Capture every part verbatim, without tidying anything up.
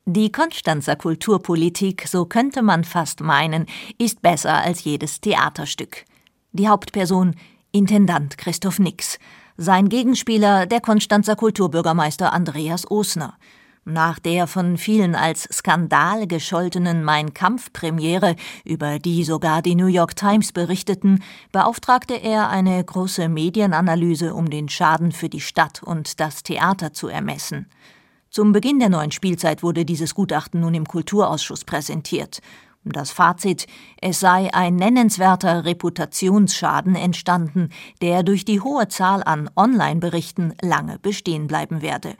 Die Konstanzer Kulturpolitik, so könnte man fast meinen, ist besser als jedes Theaterstück. Die Hauptperson Intendant Christoph Nix, sein Gegenspieler der Konstanzer Kulturbürgermeister Andreas Osner. Nach der von vielen als Skandal gescholtenen Mein-Kampf-Premiere, über die sogar die New York Times berichteten, beauftragte er eine große Medienanalyse, um den Schaden für die Stadt und das Theater zu ermessen. Zum Beginn der neuen Spielzeit wurde dieses Gutachten nun im Kulturausschuss präsentiert. Das Fazit: Es sei ein nennenswerter Reputationsschaden entstanden, der durch die hohe Zahl an Online-Berichten lange bestehen bleiben werde.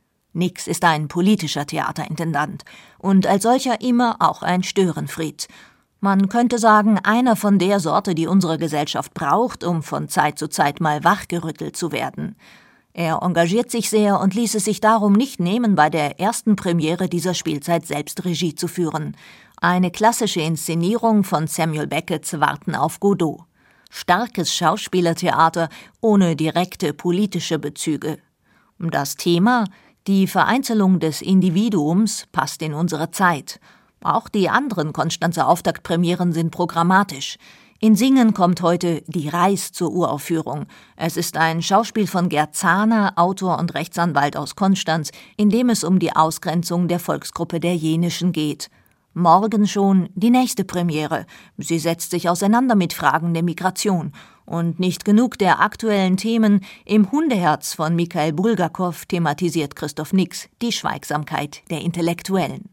Nix ist ein politischer Theaterintendant und als solcher immer auch ein Störenfried. Man könnte sagen, einer von der Sorte, die unsere Gesellschaft braucht, um von Zeit zu Zeit mal wachgerüttelt zu werden. Er engagiert sich sehr und ließ es sich darum nicht nehmen, bei der ersten Premiere dieser Spielzeit selbst Regie zu führen. Eine klassische Inszenierung von Samuel Beckett's Warten auf Godot. Starkes Schauspielertheater ohne direkte politische Bezüge. Das Thema, die Vereinzelung des Individuums, passt in unsere Zeit. Auch die anderen Konstanzer Auftaktpremieren sind programmatisch. In Singen kommt heute Die Reis zur Uraufführung. Es ist ein Schauspiel von Gerd Zahner, Autor und Rechtsanwalt aus Konstanz, in dem es um die Ausgrenzung der Volksgruppe der Jenischen geht. Morgen schon die nächste Premiere. Sie setzt sich auseinander mit Fragen der Migration. Und nicht genug der aktuellen Themen, im Hundeherz von Mikhail Bulgakow thematisiert Christoph Nix die Schweigsamkeit der Intellektuellen.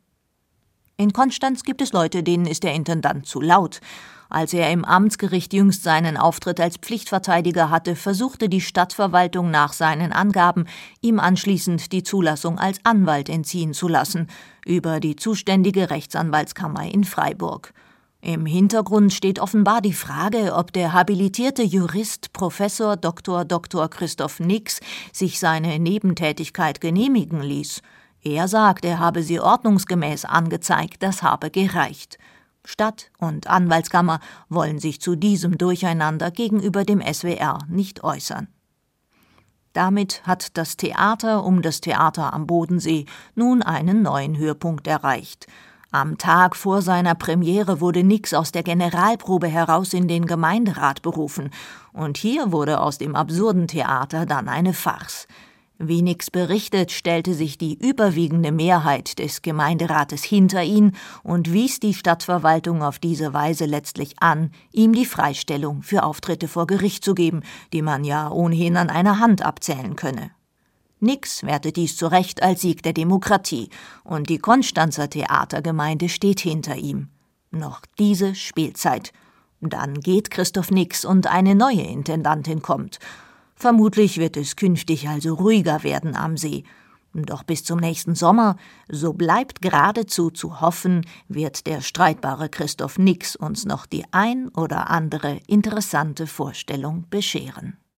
In Konstanz gibt es Leute, denen ist der Intendant zu laut. Als er im Amtsgericht jüngst seinen Auftritt als Pflichtverteidiger hatte, versuchte die Stadtverwaltung nach seinen Angaben, ihm anschließend die Zulassung als Anwalt entziehen zu lassen, über die zuständige Rechtsanwaltskammer in Freiburg. Im Hintergrund steht offenbar die Frage, ob der habilitierte Jurist Professor Doktor Doktor Christoph Nix sich seine Nebentätigkeit genehmigen ließ. Er sagt, er habe sie ordnungsgemäß angezeigt, das habe gereicht. Stadt und Anwaltskammer wollen sich zu diesem Durcheinander gegenüber dem S W R nicht äußern. Damit hat das Theater um das Theater am Bodensee nun einen neuen Höhepunkt erreicht. Am Tag vor seiner Premiere wurde Nix aus der Generalprobe heraus in den Gemeinderat berufen. Und hier wurde aus dem absurden Theater dann eine Farce. Wie Nix berichtet, stellte sich die überwiegende Mehrheit des Gemeinderates hinter ihn und wies die Stadtverwaltung auf diese Weise letztlich an, ihm die Freistellung für Auftritte vor Gericht zu geben, die man ja ohnehin an einer Hand abzählen könne. Nix wertet dies zu Recht als Sieg der Demokratie, und die Konstanzer Theatergemeinde steht hinter ihm. Noch diese Spielzeit. Dann geht Christoph Nix und eine neue Intendantin kommt. Vermutlich wird es künftig also ruhiger werden am See. Doch bis zum nächsten Sommer, so bleibt geradezu zu hoffen, wird der streitbare Christoph Nix uns noch die ein oder andere interessante Vorstellung bescheren.